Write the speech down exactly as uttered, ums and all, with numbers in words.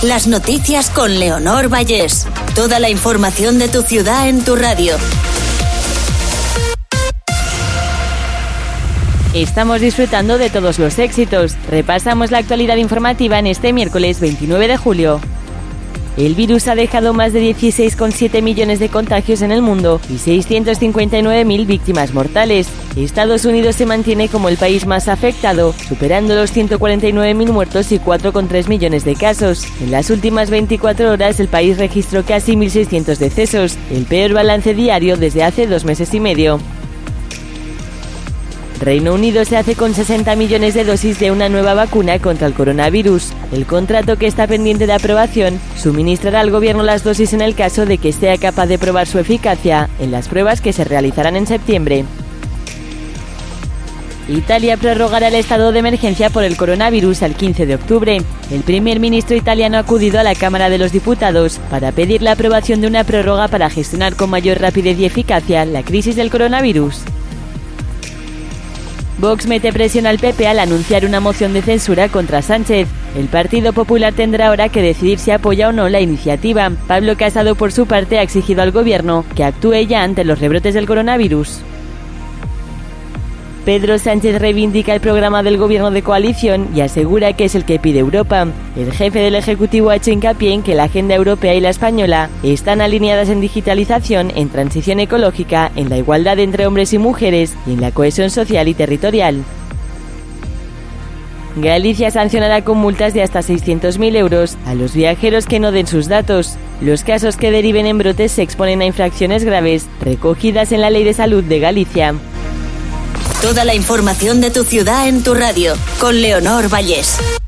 Las noticias con Leonor Vallés. Toda la información de tu ciudad en tu radio. Estamos disfrutando de todos los éxitos. Repasamos la actualidad informativa en este miércoles veintinueve de julio. El virus ha dejado más de dieciséis coma siete millones de contagios en el mundo y seiscientas cincuenta y nueve mil víctimas mortales. Estados Unidos se mantiene como el país más afectado, superando los ciento cuarenta y nueve mil muertos y cuatro coma tres millones de casos. En las últimas veinticuatro horas el país registró casi mil seiscientos decesos, el peor balance diario desde hace dos meses y medio. Reino Unido se hace con sesenta millones de dosis de una nueva vacuna contra el coronavirus. El contrato, que está pendiente de aprobación, suministrará al gobierno las dosis en el caso de que sea capaz de probar su eficacia en las pruebas que se realizarán en septiembre. Italia prorrogará el estado de emergencia por el coronavirus al quince de octubre. El primer ministro italiano ha acudido a la Cámara de los Diputados para pedir la aprobación de una prórroga para gestionar con mayor rapidez y eficacia la crisis del coronavirus. Vox mete presión al P P al anunciar una moción de censura contra Sánchez. El Partido Popular tendrá ahora que decidir si apoya o no la iniciativa. Pablo Casado, por su parte, ha exigido al gobierno que actúe ya ante los rebrotes del coronavirus. Pedro Sánchez reivindica el programa del gobierno de coalición y asegura que es el que pide Europa. El jefe del Ejecutivo ha hecho hincapié en que la agenda europea y la española están alineadas en digitalización, en transición ecológica, en la igualdad entre hombres y mujeres y en la cohesión social y territorial. Galicia sancionará con multas de hasta seiscientos mil euros a los viajeros que no den sus datos. Los casos que deriven en brotes se exponen a infracciones graves, recogidas en la Ley de Salud de Galicia. Toda la información de tu ciudad en tu radio, con Leonor Vallés.